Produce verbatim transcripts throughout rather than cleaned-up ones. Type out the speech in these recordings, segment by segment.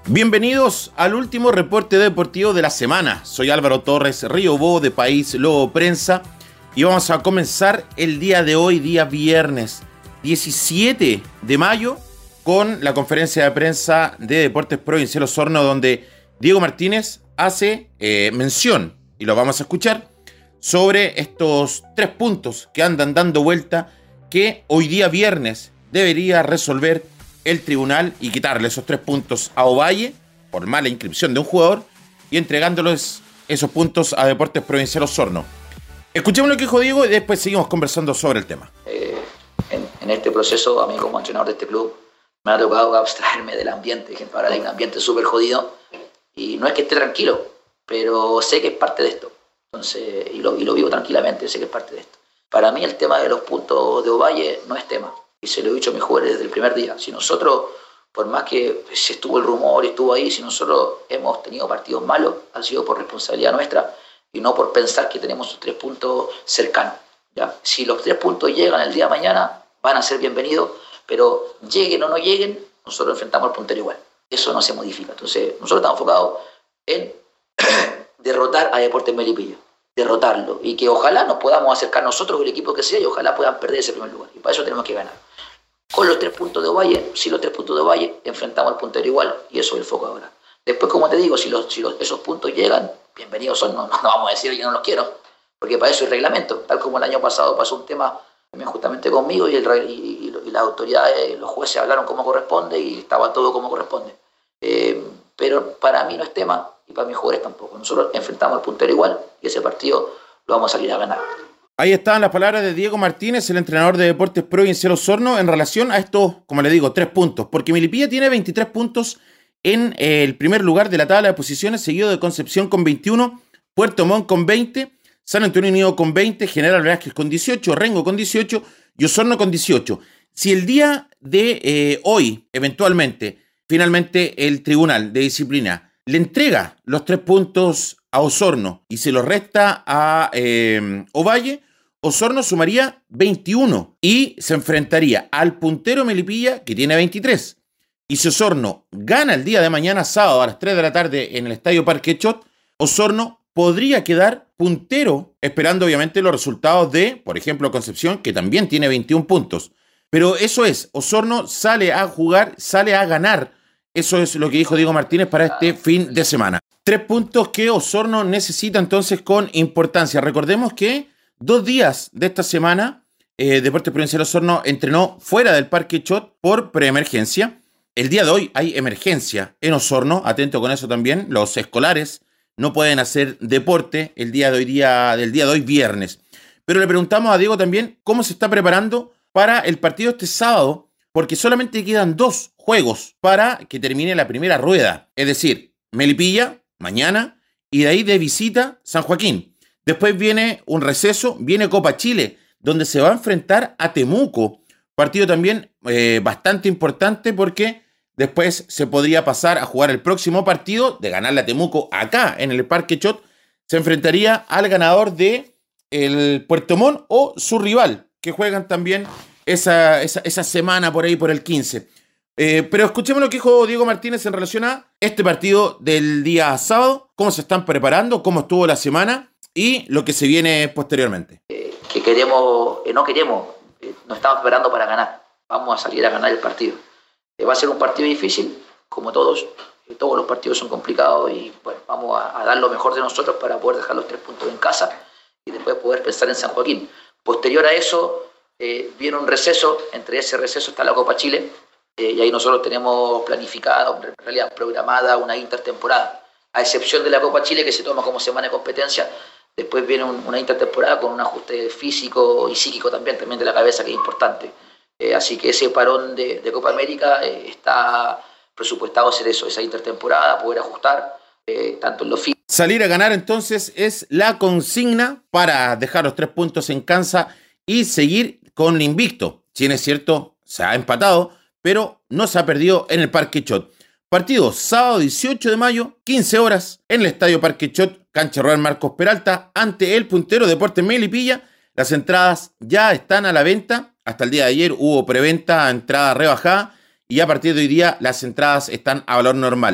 Bienvenidos al último reporte deportivo de la semana. Soy Álvaro Torres Riobó de País Lobo Prensa y vamos a comenzar el día de hoy, día viernes diecisiete de mayo, con la conferencia de prensa de Deportes Provincial Osorno, donde Diego Martínez hace eh, mención, y lo vamos a escuchar, sobre estos tres puntos que andan dando vuelta, que hoy día viernes debería resolver el tribunal y quitarle esos tres puntos a Ovalle por mala inscripción de un jugador y entregándoles esos puntos a Deportes Provincial Osorno. Escuchemos lo que dijo Diego y después seguimos conversando sobre el tema. Eh, en, en este proceso, a mí como entrenador de este club, me ha tocado abstraerme del ambiente. Ahora hay un ambiente súper jodido y no es que esté tranquilo, pero sé que es parte de esto. Entonces, y lo, y lo vivo tranquilamente, sé que es parte de esto. Para mí el tema de los puntos de Ovalle no es tema. Y se lo he dicho a mis jugadores desde el primer día. Si nosotros, por más que se estuvo el rumor y estuvo ahí, si nosotros hemos tenido partidos malos, ha sido por responsabilidad nuestra y no por pensar que tenemos los tres puntos cercanos. ¿Ya? Si los tres puntos llegan el día de mañana, van a ser bienvenidos, pero lleguen o no lleguen, nosotros enfrentamos al puntero igual. Eso no se modifica. Entonces, nosotros estamos enfocados en derrotar a Deportes Melipilla. Derrotarlo. Y que ojalá nos podamos acercar nosotros, el equipo que sea, y ojalá puedan perder ese primer lugar. Y para eso tenemos que ganar. Con los tres puntos de Ovalle, si los tres puntos de Ovalle, enfrentamos al puntero igual, y eso es el foco ahora. Después, como te digo, si, los, si los, esos puntos llegan, bienvenidos son, no, no, no vamos a decir yo no los quiero, porque para eso hay reglamento, tal como el año pasado pasó un tema también justamente conmigo, y, el, y, y, y las autoridades, los jueces hablaron como corresponde, y estaba todo como corresponde. Eh, pero para mí no es tema, y para mis jugadores tampoco. Nosotros enfrentamos al puntero igual, y ese partido lo vamos a salir a ganar. Ahí están las palabras de Diego Martínez, el entrenador de Deportes Provincial Osorno, en relación a estos, como le digo, tres puntos. Porque Melipilla tiene veintitrés puntos en eh, el primer lugar de la tabla de posiciones, seguido de Concepción con veintiuno, Puerto Montt con veinte, San Antonio Unido con veinte, General Velázquez con dieciocho, Rengo con dieciocho y Osorno con dieciocho. Si el día de eh, hoy, eventualmente, finalmente el Tribunal de Disciplina le entrega los tres puntos a Osorno y se los resta a eh, Ovalle, Osorno sumaría veintiuno y se enfrentaría al puntero Melipilla, que tiene veintitrés. Y si Osorno gana el día de mañana, sábado, a las tres de la tarde en el Estadio Parque Chot, Osorno podría quedar puntero, esperando obviamente los resultados de, por ejemplo, Concepción, que también tiene veintiún puntos. Pero eso es, Osorno sale a jugar, sale a ganar. Eso es lo que dijo Diego Martínez para este fin de semana. Tres puntos que Osorno necesita entonces con importancia. Recordemos que dos días de esta semana, eh, Deportes Provincial Osorno entrenó fuera del Parque Chot por preemergencia. El día de hoy hay emergencia en Osorno, atento con eso también. Los escolares no pueden hacer deporte el día de hoy, día, del día de hoy viernes. Pero le preguntamos a Diego también cómo se está preparando para el partido este sábado, porque solamente quedan dos juegos para que termine la primera rueda. Es decir, Melipilla, mañana, y de ahí de visita San Joaquín. Después viene un receso, viene Copa Chile, donde se va a enfrentar a Temuco. Partido también eh, bastante importante porque después se podría pasar a jugar el próximo partido de ganarle a Temuco acá en el Parque Chot. Se enfrentaría al ganador de el Puerto Montt o su rival, que juegan también esa, esa, esa semana por ahí por el quince. Eh, pero escuchemos lo que dijo Diego Martínez en relación a este partido del día sábado, cómo se están preparando, cómo estuvo la semana y lo que se viene posteriormente. Eh, que queremos, eh, no queremos, eh, nos estamos preparando para ganar. Vamos a salir a ganar el partido. Eh, va a ser un partido difícil, como todos. Eh, todos los partidos son complicados y bueno, vamos a, a dar lo mejor de nosotros para poder dejar los tres puntos en casa y después poder pensar en San Joaquín. Posterior a eso, eh, viene un receso. Entre ese receso está la Copa Chile eh, y ahí nosotros tenemos planificada, en realidad programada, una intertemporada. A excepción de la Copa Chile, que se toma como semana de competencia. Después viene un, una intertemporada con un ajuste físico y psíquico también, también de la cabeza, que es importante. Eh, así que ese parón de, de Copa América eh, está presupuestado hacer eso, esa intertemporada, poder ajustar eh, tanto en lo físico. Salir a ganar entonces es la consigna para dejar los tres puntos en casa y seguir con el invicto. Si bien es cierto, se ha empatado, pero no se ha perdido en el Parque Chot. Partido sábado dieciocho de mayo, quince horas, en el Estadio Parque Chot, cancha rural Marcos Peralta, ante el puntero Deportes Melipilla. Las entradas ya están a la venta. Hasta el día de ayer hubo preventa, entrada rebajada, y a partir de hoy día las entradas están a valor normal.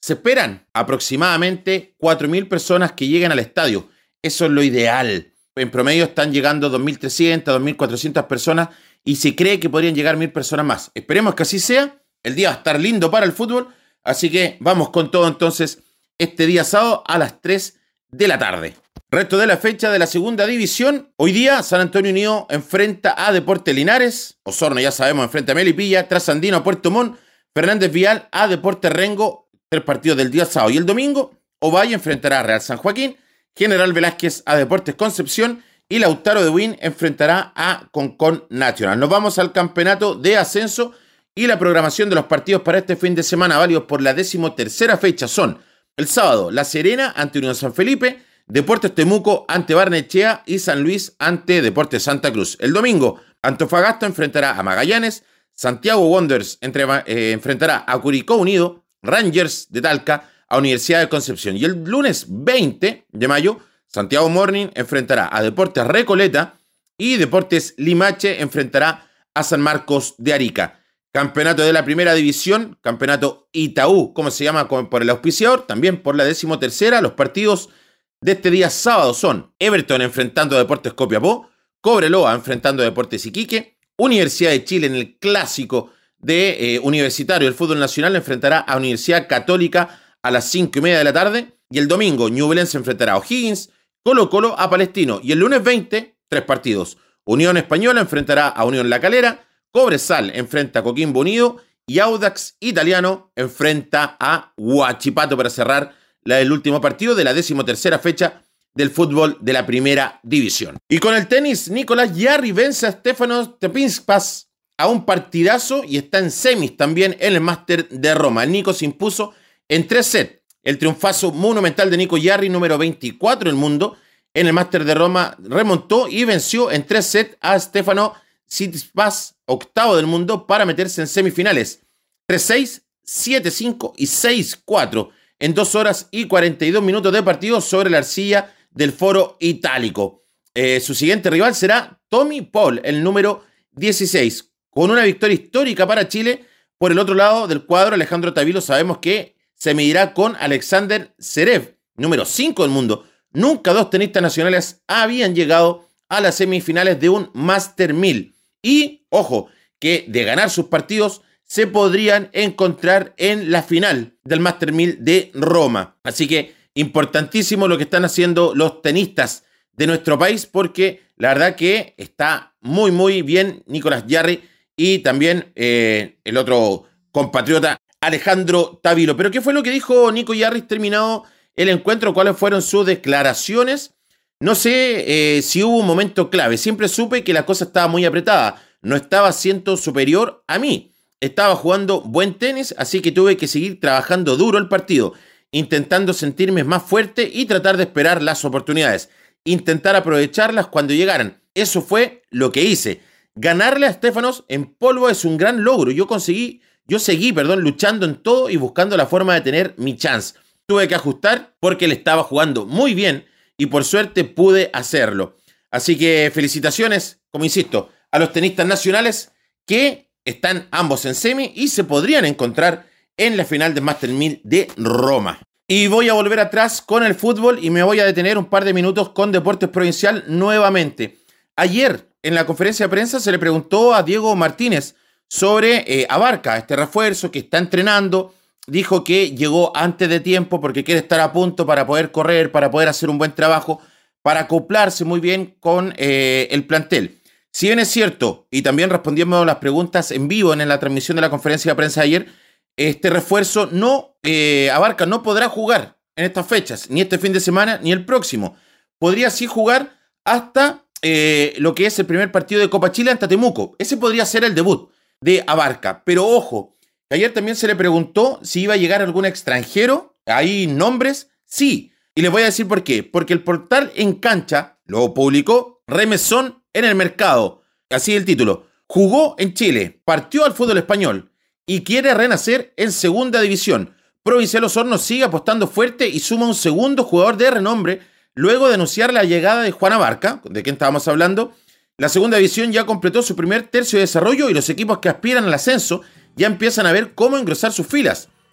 Se esperan aproximadamente cuatro mil personas que lleguen al estadio. Eso es lo ideal. En promedio están llegando dos mil trescientas, dos mil cuatrocientas personas y se cree que podrían llegar mil personas más. Esperemos que así sea. El día va a estar lindo para el fútbol, así que vamos con todo entonces este día sábado a las tres de la tarde. Resto de la fecha de la segunda división. Hoy día San Antonio Unido enfrenta a Deportes Linares. Osorno, ya sabemos, enfrenta a Melipilla. Trasandino a Puerto Montt. Fernández Vial a Deportes Rengo. Tres partidos del día sábado. Y el domingo, Ovalle enfrentará a Real San Joaquín. General Velázquez a Deportes Concepción. Y Lautaro de Buin enfrentará a Concón Nacional. Nos vamos al campeonato de ascenso. Y la programación de los partidos para este fin de semana, válidos por la decimotercera fecha, son el sábado, La Serena ante Unión San Felipe. Deportes Temuco ante Barnechea y San Luis ante Deportes Santa Cruz. El domingo, Antofagasta enfrentará a Magallanes, Santiago Wanderers entre, eh, enfrentará a Curicó Unido, Rangers de Talca a Universidad de Concepción. Y el lunes veinte de mayo, Santiago Morning enfrentará a Deportes Recoleta y Deportes Limache enfrentará a San Marcos de Arica. Campeonato de la primera división, campeonato Itaú, como se llama por el auspiciador, también por la decimotercera. Los partidos de este día sábado son Everton enfrentando a Deportes Copiapó, Cobreloa enfrentando a Deportes Iquique, Universidad de Chile en el clásico de eh, universitario del fútbol nacional enfrentará a Universidad Católica a las cinco y media de la tarde, y el domingo Ñublense enfrentará a O'Higgins, Colo Colo a Palestino, y el lunes veinte, tres partidos. Unión Española enfrentará a Unión La Calera, Cobresal enfrenta a Coquimbo Unido y Audax Italiano enfrenta a Huachipato para cerrar la del último partido de la decimotercera fecha del fútbol de la primera división. Y con el tenis, Nicolás Jarry vence a Stefanos Tsitsipas a un partidazo y está en semis también en el Máster de Roma. El Nico se impuso en tres sets. El triunfazo monumental de Nico Jarry, número veinticuatro del mundo, en el Máster de Roma, remontó y venció en tres sets a Stefanos Tsitsipas, octavo del mundo, para meterse en semifinales. tres seis, siete cinco y seis cuatro. En dos horas y cuarenta y dos minutos de partido sobre la arcilla del Foro Itálico. Eh, su siguiente rival será Tommy Paul, el número dieciséis. Con una victoria histórica para Chile, por el otro lado del cuadro, Alejandro Tavilo sabemos que se medirá con Alexander Zverev, número cinco del mundo. Nunca dos tenistas nacionales habían llegado a las semifinales de un Master mil. Y, ojo, que de ganar sus partidos se podrían encontrar en la final del Master mil de Roma. Así que importantísimo lo que están haciendo los tenistas de nuestro país, porque la verdad que está muy muy bien Nicolás Jarry y también eh, el otro compatriota Alejandro Tavilo. Pero ¿qué fue lo que dijo Nico Jarry terminado el encuentro? ¿Cuáles fueron sus declaraciones? No sé eh, si hubo un momento clave. Siempre supe que la cosa estaba muy apretada. No estaba siendo superior a mí. Estaba jugando buen tenis, así que tuve que seguir trabajando duro el partido, intentando sentirme más fuerte y tratar de esperar las oportunidades, intentar aprovecharlas cuando llegaran. Eso fue lo que hice. Ganarle a Stefanos en polvo es un gran logro. Yo conseguí, yo seguí, perdón, luchando en todo y buscando la forma de tener mi chance. Tuve que ajustar porque él estaba jugando muy bien y por suerte pude hacerlo. Así que felicitaciones, como insisto, a los tenistas nacionales que están ambos en semi y se podrían encontrar en la final del Master mil de Roma. Y voy a volver atrás con el fútbol y me voy a detener un par de minutos con Deportes Provincial nuevamente. Ayer en la conferencia de prensa se le preguntó a Diego Martínez sobre eh, Abarca, este refuerzo que está entrenando. Dijo que llegó antes de tiempo porque quiere estar a punto para poder correr, para poder hacer un buen trabajo, para acoplarse muy bien con eh, el plantel. Si bien es cierto, y también respondiendo las preguntas en vivo en la transmisión de la conferencia de prensa de ayer, este refuerzo no, eh, Abarca no podrá jugar en estas fechas, ni este fin de semana, ni el próximo. Podría sí jugar hasta eh, lo que es el primer partido de Copa Chile ante Temuco. Ese podría ser el debut de Abarca. Pero ojo, ayer también se le preguntó si iba a llegar algún extranjero. ¿Hay nombres? Sí. Y les voy a decir por qué. Porque el portal En Cancha lo publicó Remesón en el mercado. Así el título. Jugó en Chile, partió al fútbol español y quiere renacer en segunda división. Provincial Osorno sigue apostando fuerte y suma un segundo jugador de renombre luego de anunciar la llegada de Juan Abarca, de quien estábamos hablando. La segunda división ya completó su primer tercio de desarrollo y los equipos que aspiran al ascenso ya empiezan a ver cómo engrosar sus filas.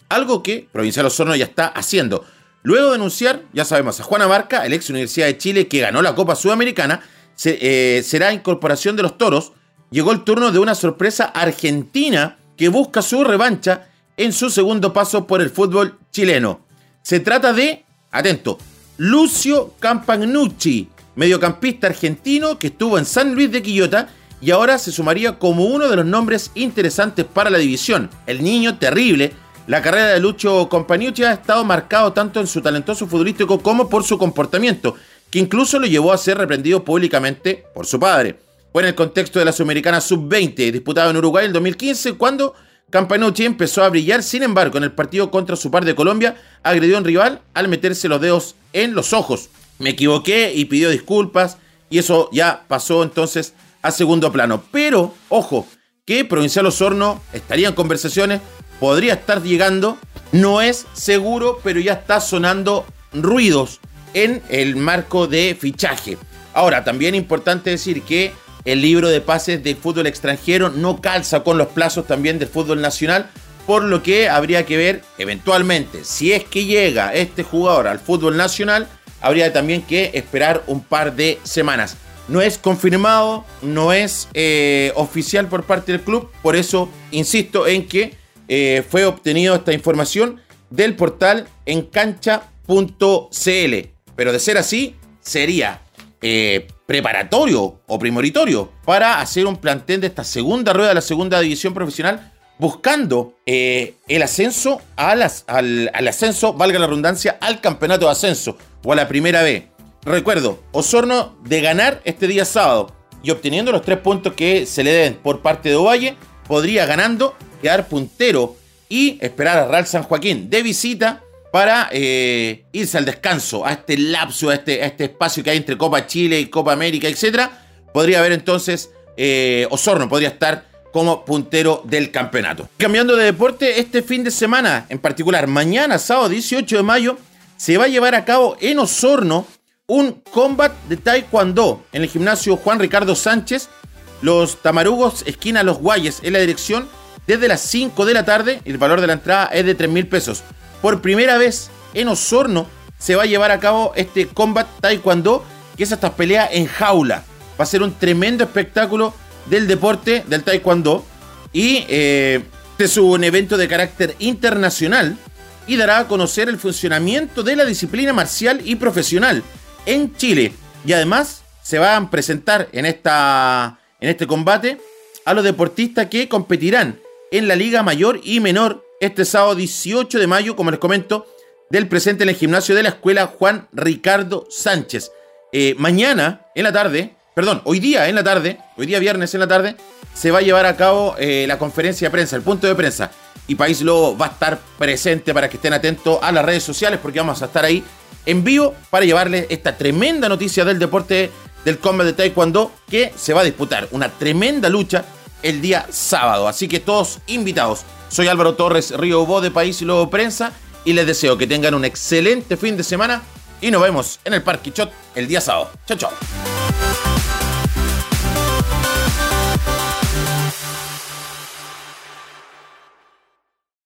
algo que Provincial Osorno ya está haciendo. Luego de anunciar, ya sabemos, a Juan Abarca, el ex Universidad de Chile que ganó la Copa Sudamericana, se, eh, será incorporación de los Toros, llegó el turno de una sorpresa argentina que busca su revancha en su segundo paso por el fútbol chileno. Se trata de, atento, Lucio Campagnucci, mediocampista argentino que estuvo en San Luis de Quillota y ahora se sumaría como uno de los nombres interesantes para la división. El niño terrible. La carrera de Lucio Campagnucci ha estado marcado tanto en su talentoso futbolístico como por su comportamiento, que incluso lo llevó a ser reprendido públicamente por su padre. Fue en el contexto de la Sudamericana sub veinte, disputada en Uruguay en dos mil quince, cuando Campagnucci empezó a brillar. Sin embargo, en el partido contra su par de Colombia, agredió a un rival al meterse los dedos en los ojos. Me equivoqué y pidió disculpas, y eso ya pasó entonces a segundo plano. Pero, ojo, que Provincial Osorno estaría en conversaciones, podría estar llegando, no es seguro, pero ya está sonando ruidos en el marco de fichaje. Ahora, también es importante decir que el libro de pases del fútbol extranjero no calza con los plazos también del fútbol nacional, por lo que habría que ver eventualmente, si es que llega este jugador al fútbol nacional, habría también que esperar un par de semanas. No es confirmado, no es eh, oficial por parte del club, por eso insisto en que eh, fue obtenido esta información del portal encancha punto c l. Pero de ser así, sería eh, preparatorio o primoritorio para hacer un plantel de esta segunda rueda de la segunda división profesional, buscando eh, el ascenso a las, al, al ascenso, valga la redundancia, al campeonato de ascenso o a la primera B. Recuerdo, Osorno de ganar este día sábado y obteniendo los tres puntos que se le den por parte de Ovalle, podría ganando quedar puntero y esperar a Real San Joaquín de visita para eh, irse al descanso, a este lapso, a este, a este espacio que hay entre Copa Chile y Copa América, etcétera. Podría haber entonces, eh, Osorno podría estar como puntero del campeonato. Cambiando de deporte, este fin de semana, en particular mañana, sábado dieciocho de mayo, se va a llevar a cabo en Osorno un combat de taekwondo en el gimnasio Juan Ricardo Sánchez. Los Tamarugos, esquina Los Guayes, en la dirección, desde las cinco de la tarde. El valor de la entrada es de tres mil pesos. Por primera vez en Osorno se va a llevar a cabo este combat taekwondo, que es esta pelea en jaula. Va a ser un tremendo espectáculo del deporte del taekwondo y eh, este es un evento de carácter internacional y dará a conocer el funcionamiento de la disciplina marcial y profesional en Chile. Y además se van a presentar en, esta, en este combate a los deportistas que competirán en la Liga Mayor y Menor este sábado dieciocho de mayo, como les comento, del presente en el gimnasio de la Escuela Juan Ricardo Sánchez. Eh, mañana en la tarde, perdón, hoy día en la tarde, hoy día viernes en la tarde, se va a llevar a cabo eh, la conferencia de prensa, el punto de prensa. Y País Lobo va a estar presente para que estén atentos a las redes sociales, porque vamos a estar ahí en vivo para llevarles esta tremenda noticia del deporte del combat de taekwondo que se va a disputar. Una tremenda lucha el día sábado. Así que todos invitados. Soy Álvaro Torres Río Bo de País Lobo Prensa y les deseo que tengan un excelente fin de semana y nos vemos en el Parque Quixote el día sábado. Chao, chao.